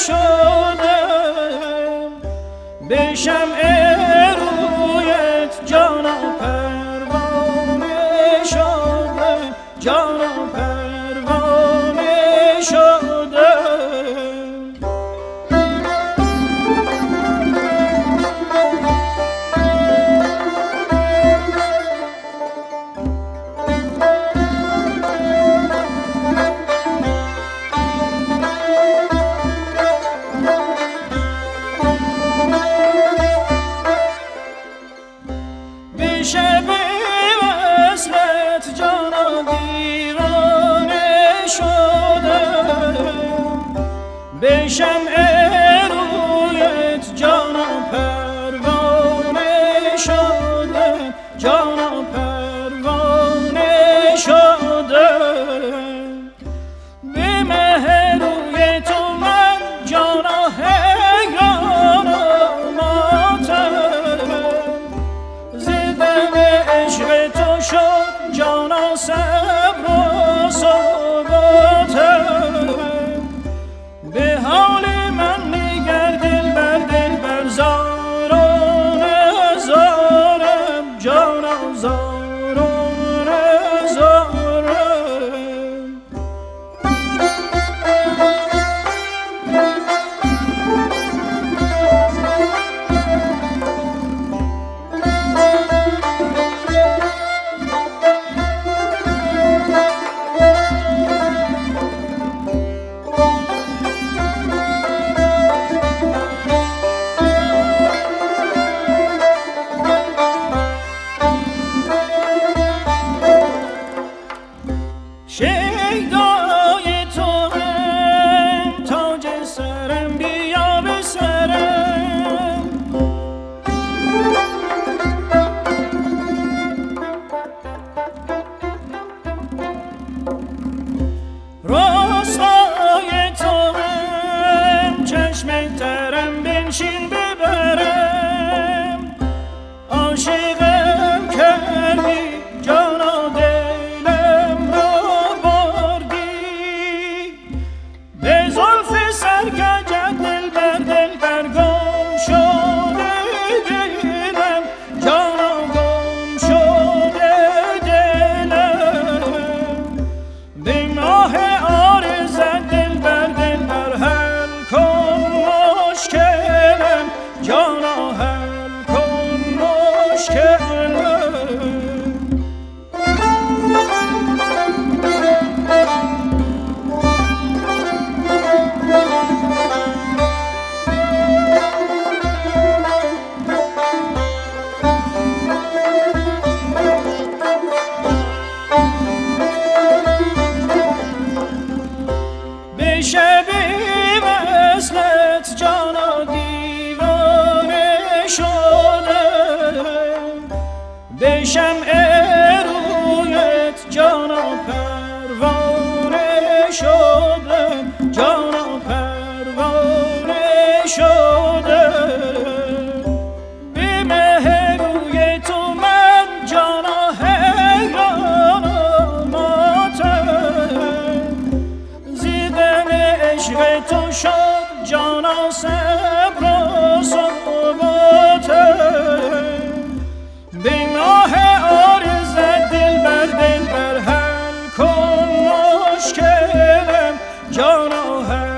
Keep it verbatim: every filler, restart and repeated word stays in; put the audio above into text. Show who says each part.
Speaker 1: شدم به شمع رویت جانا پروانه شدم جانا پروانه شدم به شب وصلت جانا دیوانه شدم به شمع رویت جانا پروانه شدم جانا پروانه شدم به مه روی تو من جانا حیرانم ماتم زدم عشق تو شد جانا صبر و ثباتم به حال من نگر دلبر دلبر زارانه زارم جانا زارانه زارم شیدای تو هم تاج سرم بیا به سرم راستای تو هم چشم ترم بنشین ببرم عاشقم کردی جانا دلم را بردی به زلف سرکجت دل بر دل بر گم شده دلم جانا گم شده دلم به ماه عارضت دل بر دل بر حل کن مشکلم جانا حل کن مشکلم به شب وصلت جانا دیوانه شدم به شمع رویت جانا پروانه شدم جانا پروانه شدم به مه روی تو من جانا حیرانم ماتم زدم عشق تو شد جانا صبر و ثباتم به ماه عارضت دل بر دل بر حل کن مشکلم جانا حل